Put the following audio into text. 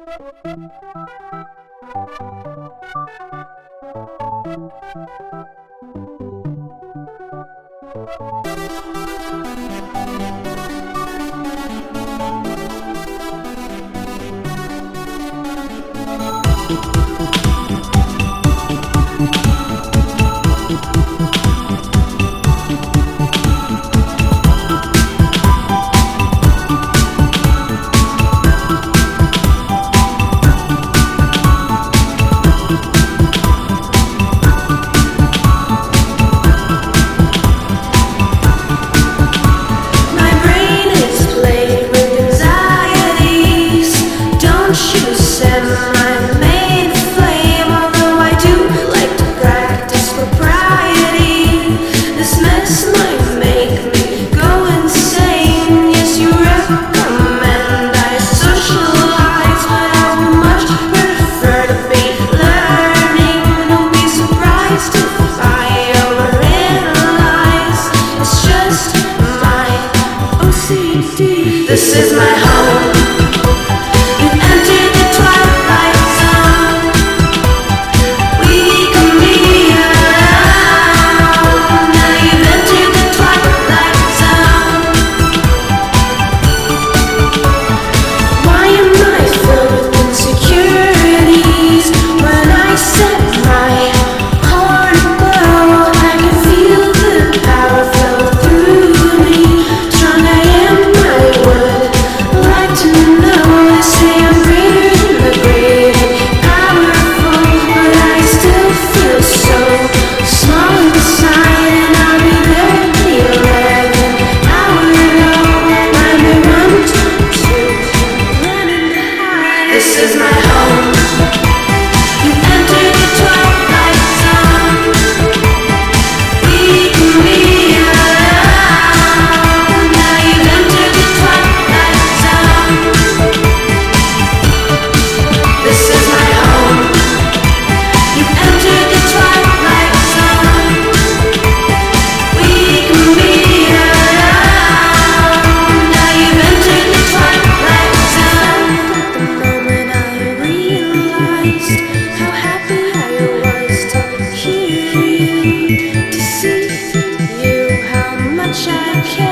This is my home. You've entered the twilight zone. We can be alone. Now you've entered the twilight zone. Why am I filled with insecurities? When I set my heart aglow, I can feel the power flow through me. Strong I am, I would like to know. They say I'm greater than the great and powerful, but I still feel so small inside, and I'll be there at the 11th hour. I'm the one to running to hide. This is my home. You've entered the twilight zone. We can be alone. Now you've entered the twilight zone. This is my home. You've entered the twilight zone. We can be alone. Now you've entered the twilight zone. The moment I realized how happy I was to hear you, to see you, how much I care.